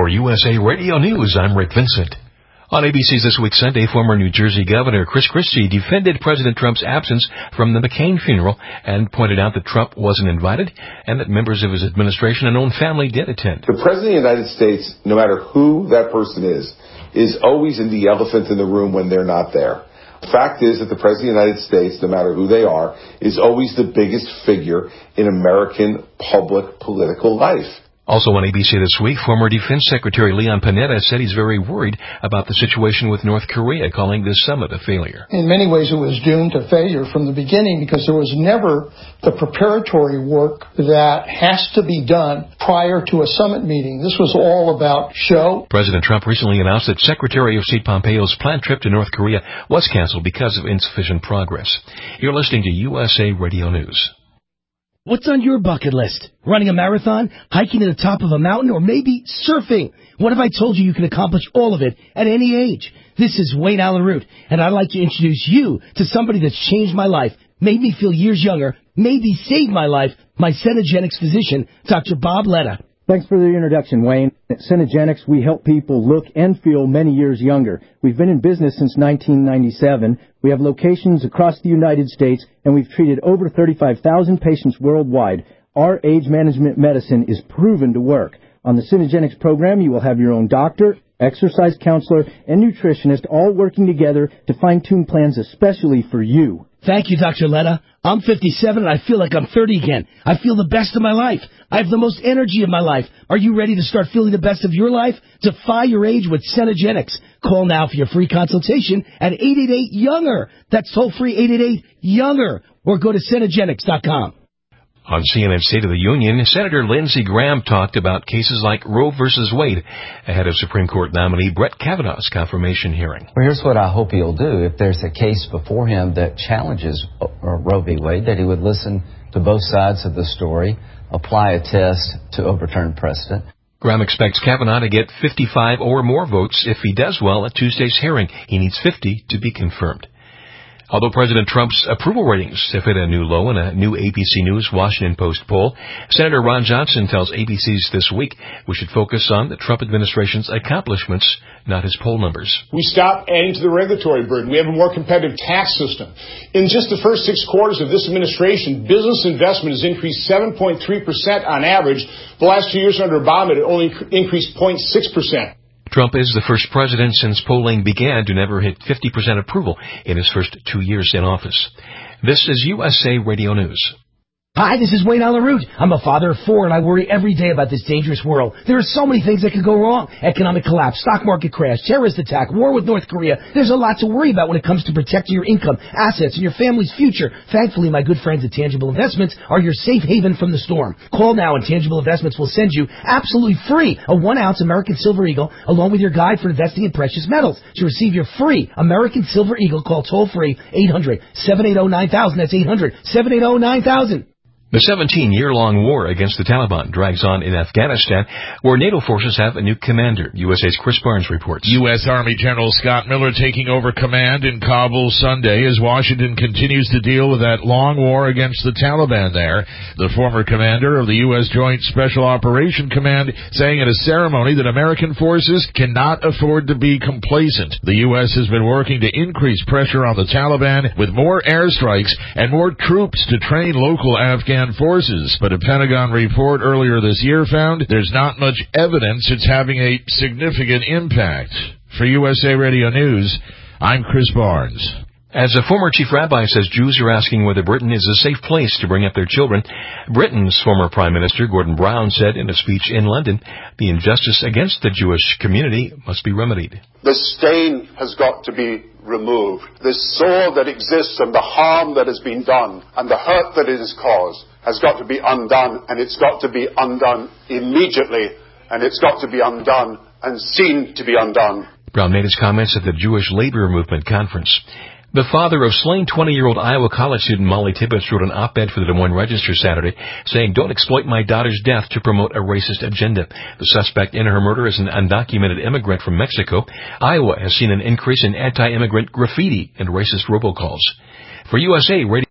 For USA Radio News, I'm Rick Vincent. On ABC's This Week Sunday, former New Jersey Governor Chris Christie defended President Trump's absence from the McCain funeral and pointed out that Trump wasn't invited and that members of his administration and own family did attend. The President of the United States, no matter who that person is always in the elephant in the room when they're not there. The fact is that the President of the United States, no matter who they are, is always the biggest figure in American public political life. Also on ABC This Week, former Defense Secretary Leon Panetta said he's very worried about the situation with North Korea, calling this summit a failure. In many ways, it was doomed to failure from the beginning because there was never the preparatory work that has to be done prior to a summit meeting. This was all about show. President Trump recently announced that Secretary of State Pompeo's planned trip to North Korea was canceled because of insufficient progress. You're listening to USA Radio News. What's on your bucket list? Running a marathon, hiking to the top of a mountain, or maybe surfing? What if I told you can accomplish all of it at any age? This is Wayne Allen Root, and I'd like to introduce you to somebody that's changed my life, made me feel years younger, maybe saved my life, my Cenegenics physician, Dr. Bob Letta. Thanks for the introduction, Wayne. At Cenegenics, we help people look and feel many years younger. We've been in business since 1997. We have locations across the United States, and we've treated over 35,000 patients worldwide. Our age management medicine is proven to work. On the Cenegenics program, you will have your own doctor, exercise counselor, and nutritionist all working together to fine-tune plans especially for you. Thank you, Dr. Letta. I'm 57 and I feel like I'm 30 again. I feel the best of my life. I have the most energy of my life. Are you ready to start feeling the best of your life? Defy your age with Cenegenics. Call now for your free consultation at 888-YOUNGER. That's toll-free 888-YOUNGER. Or go to Cenegenics.com. On CNN State of the Union, Senator Lindsey Graham talked about cases like Roe v. Wade ahead of Supreme Court nominee Brett Kavanaugh's confirmation hearing. Well, here's what I hope he'll do. If there's a case before him that challenges Roe v. Wade, that he would listen to both sides of the story, apply a test to overturn precedent. Graham expects Kavanaugh to get 55 or more votes. If he does well at Tuesday's hearing, he needs 50 to be confirmed. Although President Trump's approval ratings have hit a new low in a new ABC News Washington Post poll, Senator Ron Johnson tells ABC's This Week we should focus on the Trump administration's accomplishments, not his poll numbers. We stopped adding to the regulatory burden. We have a more competitive tax system. In just the first 6 quarters of this administration, business investment has increased 7.3% on average. The last 2 years under Obama, it only increased 0.6%. Trump is the first president since polling began to never hit 50% approval in his first 2 years in office. This is USA Radio News. Hi, this is Wayne Allen Root. I'm a father of 4, and I worry every day about this dangerous world. There are so many things that could go wrong. Economic collapse, stock market crash, terrorist attack, war with North Korea. There's a lot to worry about when it comes to protecting your income, assets, and your family's future. Thankfully, my good friends at Tangible Investments are your safe haven from the storm. Call now, and Tangible Investments will send you absolutely free a 1-ounce American Silver Eagle along with your guide for investing in precious metals. To receive your free American Silver Eagle, call toll-free 800-780-9000. That's 800-780-9000. The 17-year-long war against the Taliban drags on in Afghanistan, where NATO forces have a new commander. USA's Chris Barnes reports. U.S. Army General Scott Miller taking over command in Kabul Sunday as Washington continues to deal with that long war against the Taliban there. The former commander of the U.S. Joint Special Operation Command saying at a ceremony that American forces cannot afford to be complacent. The U.S. has been working to increase pressure on the Taliban with more airstrikes and more troops to train local Afghan forces, but a Pentagon report earlier this year found there's not much evidence it's having a significant impact. For USA Radio News, I'm Chris Barnes. As a former chief rabbi says Jews are asking whether Britain is a safe place to bring up their children, Britain's former Prime Minister Gordon Brown said in a speech in London, the injustice against the Jewish community must be remedied. The stain has got to be removed. The sore that exists and the harm that has been done and the hurt that it has caused has got to be undone, and it's got to be undone immediately, and it's got to be undone and seen to be undone. Brown made his comments at the Jewish Labor Movement Conference. The father of slain 20-year-old Iowa college student Molly Tibbetts wrote an op-ed for the Des Moines Register Saturday saying, "Don't exploit my daughter's death to promote a racist agenda." The suspect in her murder is an undocumented immigrant from Mexico. Iowa has seen an increase in anti-immigrant graffiti and racist robocalls. For USA Radio